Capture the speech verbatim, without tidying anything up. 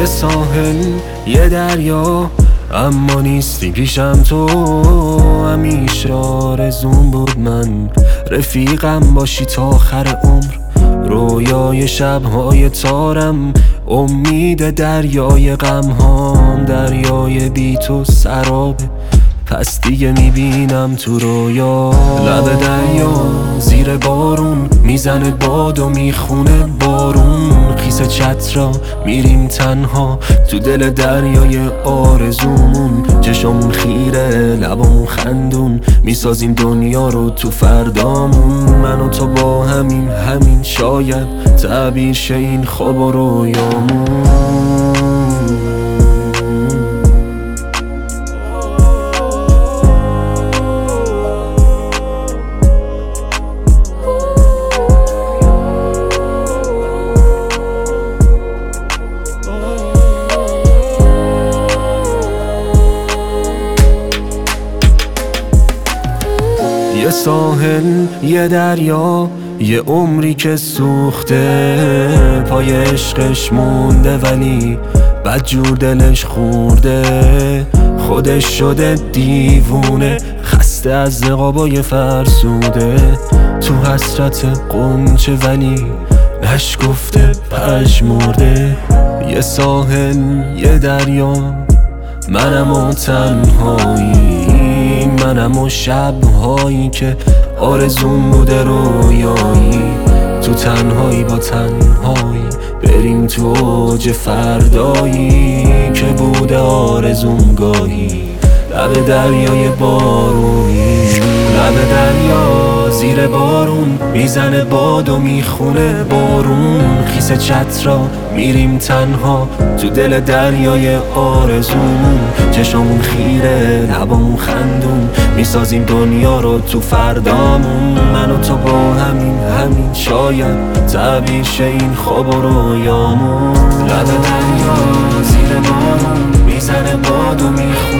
ساحل یه دریا، اما نیستی پیشم تو. همیشه آرزوم بود من رفیقم باشی تا آخر عمر. رویای شبهای تارم، امید دریای غمهام، دریای بی تو سرابه، پس دیگه میبینم تو رویا. لب دریا زیر بارون میزنه باد و میخونه بارون. خیس چترا میریم تنها تو دل دریای آرزومون. چشمون خیره لبامون خندون، میسازیم دنیا رو تو فردامون. من و تو با همین همین شاید تعبیر شه این خواب و رویامون. یه ساحل یه دریا، یه عمری که سوخته، پای عشقش مونده ولی بدجور دلش خورده. خودش شده دیوونه، خسته از نقابای فرسوده. تو حسرت قنچه ولی نشگفته پژمرده. یه ساحل یه دریا، منم و تنهایی، منم و شبهایی که آرزوم بوده رویایی. تو تنهایی با تنهایی بریم تو اوج فردایی که بوده آرزوم گاهی. لب دریای بارونی، لب دریا زیر بارون میزنه باد و میخونه بارون. خیس چترا میریم تنها تو دل دریای آرزومون. چشمون خیره لبامون خندون، میسازیم دنیا رو تو فردامون. من و تو با همین همین شاید تعبیر شه این خواب و رویامون. لب دریا زیر بارون میزنه باد و میخونه